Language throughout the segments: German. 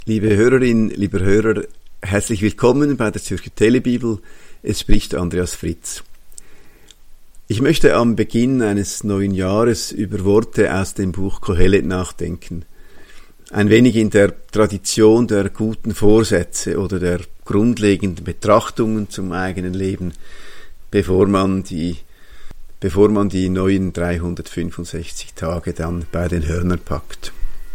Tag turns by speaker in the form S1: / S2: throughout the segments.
S1: Liebe Hörerin, lieber Hörer, herzlich willkommen bei der Zürcher Telebibel. Es spricht Andreas Fritz. Ich möchte am Beginn eines neuen Jahres über Worte aus dem Buch Kohelet nachdenken. Ein wenig in der Tradition der guten Vorsätze oder der grundlegenden Betrachtungen zum eigenen Leben, bevor man die neuen 365 Tage dann bei den Hörnern packt.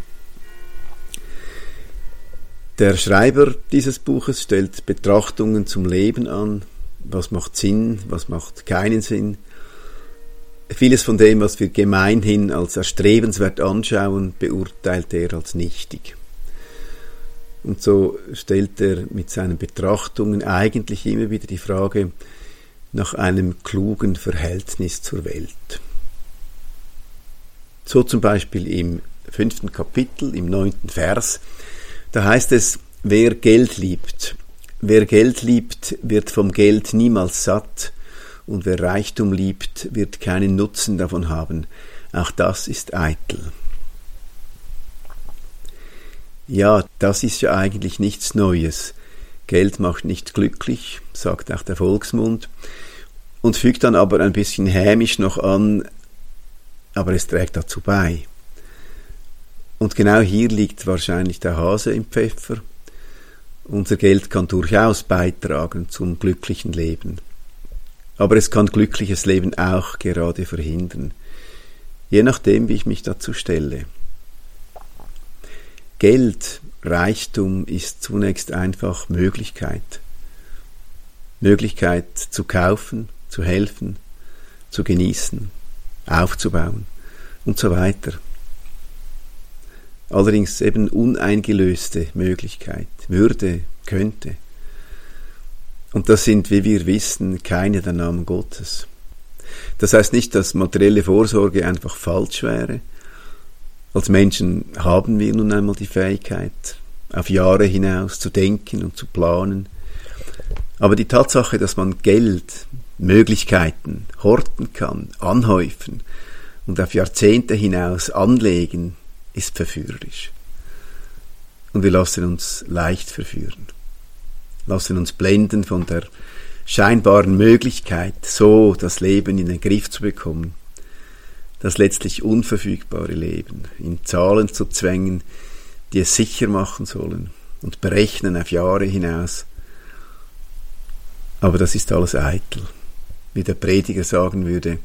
S1: Der Schreiber dieses Buches stellt Betrachtungen zum Leben an. Was macht Sinn, was macht keinen Sinn? Vieles von dem, was wir gemeinhin als erstrebenswert anschauen, beurteilt er als nichtig. Und so stellt er mit seinen Betrachtungen eigentlich immer wieder die Frage nach einem klugen Verhältnis zur Welt. So zum Beispiel im 5. Kapitel, im 9. Vers, da heißt es, wer Geld liebt, wird vom Geld niemals satt, und wer Reichtum liebt, wird keinen Nutzen davon haben. Auch das ist eitel. Ja, das ist ja eigentlich nichts Neues. Geld macht nicht glücklich, sagt auch der Volksmund, und fügt dann aber ein bisschen hämisch noch an, aber es trägt dazu bei. Und genau hier liegt wahrscheinlich der Hase im Pfeffer. Unser Geld kann durchaus beitragen zum glücklichen Leben. Aber es kann glückliches Leben auch gerade verhindern. Je nachdem, wie ich mich dazu stelle. Geld, Reichtum ist zunächst einfach Möglichkeit. Möglichkeit zu kaufen, zu helfen, zu genießen, aufzubauen und so weiter. Allerdings eben uneingelöste Möglichkeit, Würde, könnte. Und das sind, wie wir wissen, keine der Namen Gottes. Das heißt nicht, dass materielle Vorsorge einfach falsch wäre. Als Menschen haben wir nun einmal die Fähigkeit, auf Jahre hinaus zu denken und zu planen. Aber die Tatsache, dass man Geld, Möglichkeiten horten kann, anhäufen und auf Jahrzehnte hinaus anlegen, ist verführerisch. Und wir lassen uns leicht verführen. Lassen uns blenden von der scheinbaren Möglichkeit, so das Leben in den Griff zu bekommen. Das letztlich unverfügbare Leben in Zahlen zu zwängen, die es sicher machen sollen und berechnen auf Jahre hinaus. Aber das ist alles eitel. Wie der Prediger sagen würde,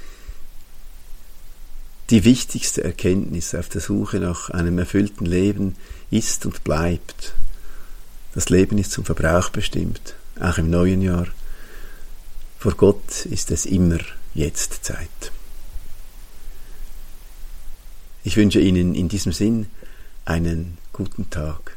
S1: die wichtigste Erkenntnis auf der Suche nach einem erfüllten Leben ist und bleibt: Das Leben ist zum Verbrauch bestimmt, auch im neuen Jahr. Vor Gott ist es immer jetzt Zeit. Ich wünsche Ihnen in diesem Sinn einen guten Tag.